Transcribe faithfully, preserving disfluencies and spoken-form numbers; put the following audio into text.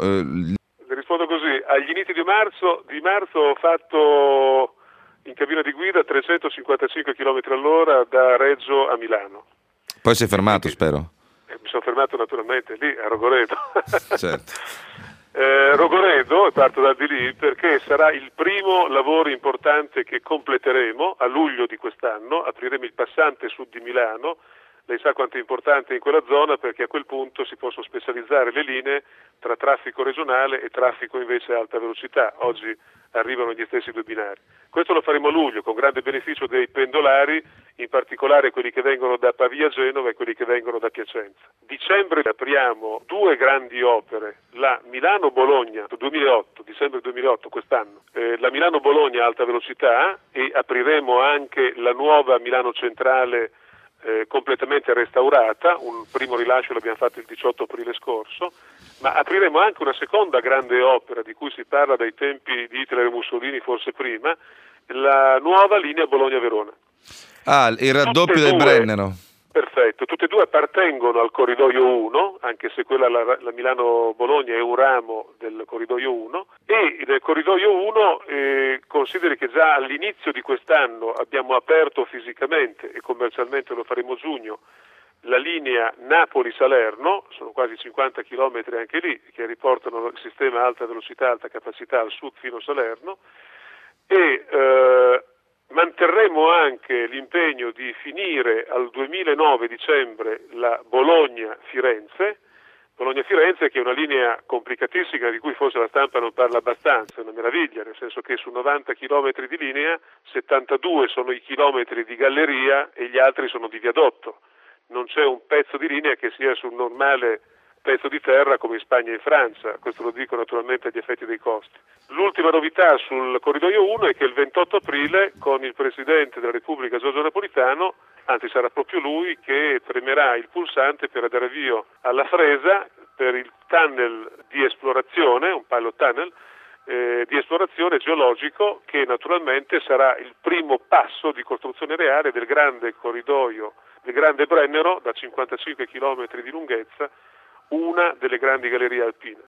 Eh, Le rispondo così: agli inizi di marzo, di marzo ho fatto in cabina di guida trecentocinquantacinque chilometri all'ora da Reggio a Milano. Poi si è fermato, Quindi, spero. eh, mi sono fermato naturalmente lì a Rogoredo. Certo. eh, Rogoredo, e parto da di lì perché sarà il primo lavoro importante che completeremo a luglio di quest'anno. Apriremo il passante sud di Milano. Lei sa quanto è importante in quella zona, perché a quel punto si possono specializzare le linee tra traffico regionale e traffico invece a alta velocità. Oggi arrivano gli stessi due binari. Questo lo faremo a luglio con grande beneficio dei pendolari, in particolare quelli che vengono da Pavia a Genova e quelli che vengono da Piacenza. Dicembre apriamo due grandi opere, la Milano-Bologna duemilaotto, dicembre duemilaotto quest'anno, eh, la Milano-Bologna alta velocità, e apriremo anche la nuova Milano Centrale Eh, completamente restaurata. Un primo rilascio l'abbiamo fatto il diciotto aprile scorso, ma apriremo anche una seconda grande opera di cui si parla dai tempi di Hitler e Mussolini, forse prima, la nuova linea Bologna-Verona. Ah, il raddoppio Tutte del due, Brennero. perfetto, tutte e due appartengono al corridoio uno, anche se quella, la, la Milano-Bologna, è un ramo del corridoio uno, e nel corridoio uno eh, consideri che già all'inizio di quest'anno abbiamo aperto fisicamente, e commercialmente lo faremo a giugno, la linea Napoli-Salerno. Sono quasi cinquanta chilometri anche lì, che riportano il sistema alta velocità, alta capacità al sud fino a Salerno, e eh, manterremo anche l'impegno di finire al duemilanove dicembre la Bologna-Firenze. Bologna-Firenze, che è una linea complicatissima di cui forse la stampa non parla abbastanza, è una meraviglia, nel senso che su novanta chilometri di linea, settantadue sono i chilometri di galleria e gli altri sono di viadotto. Non c'è un pezzo di linea che sia sul normale pezzo di terra come in Spagna e in Francia. Questo lo dico naturalmente agli effetti dei costi. L'ultima novità sul corridoio uno è che il ventotto aprile, con il Presidente della Repubblica Giorgio Napolitano, anzi sarà proprio lui che premerà il pulsante per dare avvio alla Fresa per il tunnel di esplorazione, un pilot tunnel, eh, di esplorazione geologico, che naturalmente sarà il primo passo di costruzione reale del grande corridoio, del grande Brennero da cinquantacinque chilometri di lunghezza, una delle grandi gallerie alpine.